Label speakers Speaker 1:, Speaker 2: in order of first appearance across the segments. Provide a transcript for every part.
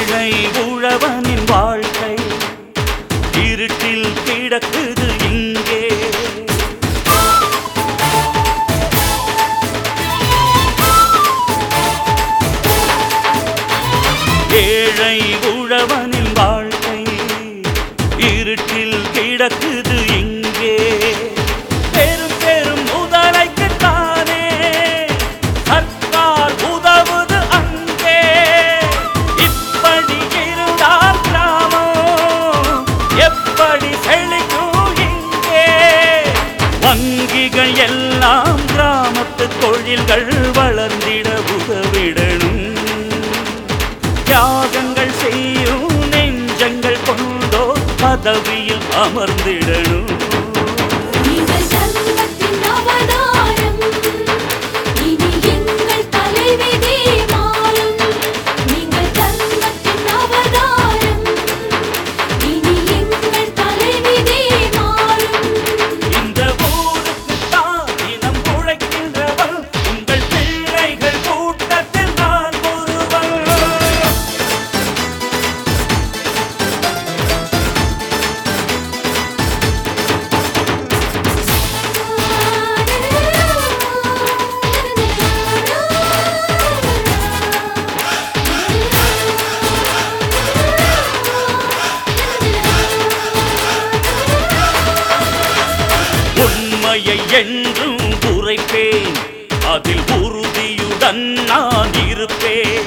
Speaker 1: ஏழை உழவனின் வாழ்க்கை இருட்டில் கிடக்குது இங்கே. ஏழை உழவனின் வாழ்க்கை இருட்டில் கிடக்குது இங்கே. பெரும் பெரும் முதலைக்குத்தானே சர்க்கார் உதவுது அங்கே. இப்படி இருந்தால் கிராமம் எப்படி செழிக்கும் இங்கே? வங்கிகள் எல்லாம் கிராமத்து தொழில்கள் வளர்ந்திட உதவிடணும். தியாகங்கள் செய்யும் நெஞ்சங்கள் கொண்டோ பதவியில் அமர்ந்திடணும். உண்மையை என்றும் உரைப்பேன், அதில் உறுதியுடன் நான் இருப்பேன்.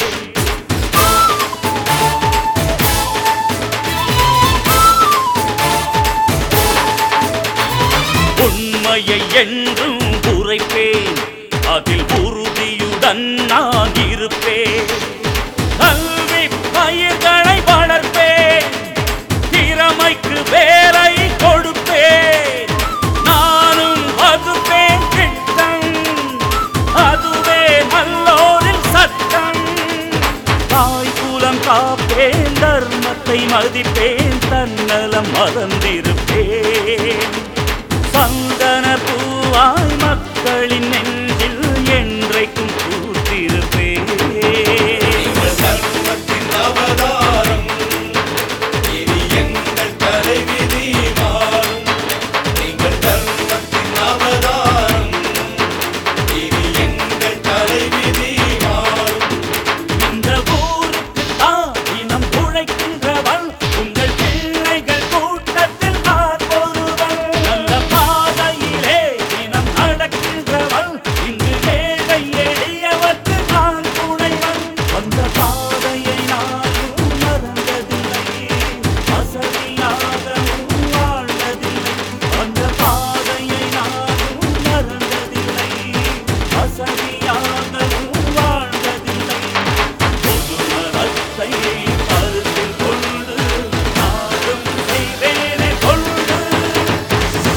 Speaker 1: உண்மையை என்றும் உரைப்பேன், அதில் உறுதியுடன் நான் இருப்பேன். கல்வி பயிர்களை வளர்ப்பேன், திறமைக்கு வேலை கொடுப்பேன். நானும் வகுப்பேன் திட்டம், அதுவே நல்லோரின் சட்டம். தாய் குலம் காப்பேன், தர்மத்தை மதிப்பேன், தன்னலம் மறந்திருப்பேன். சந்தன பூவாய் மக்களின் நெஞ்சில் என்றைக்கும் பூத்திருப்பேன்.
Speaker 2: தர்மத்தின் அவதாரம், இனி எங்கள் தலைவிதி மாறும். நீங்கள் தர்மத்தின் அவதாரம், இனி எங்கள் தலைவிதி மாறும்.
Speaker 1: இந்த ஊருக்கு தான் இனம் உழைக்கின்றவள், உங்கள் பிள்ளைகள் கூட்டத்தில் நான் ஒருவள். நல்ல பாதையிலே இனம் நடக்கின்றவள், இங்கு ஏழை எளியவர்க்கு நான் துணைவன். அந்த பாதையை நானும் மறந்ததில்லை, வசதியாகவும் வாழ்ந்ததில்லை. அந்த பாதையை நானும் மறந்ததில்லை, வசதியாகவும் வாழ்ந்ததில்லை. பொதுநலத்தை கருத்தில் கொண்டு நாடும் செய்வேனே கொண்டு.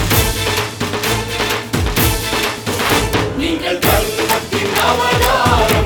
Speaker 2: நீங்கள் தர்மத்தின் அவதாரம்,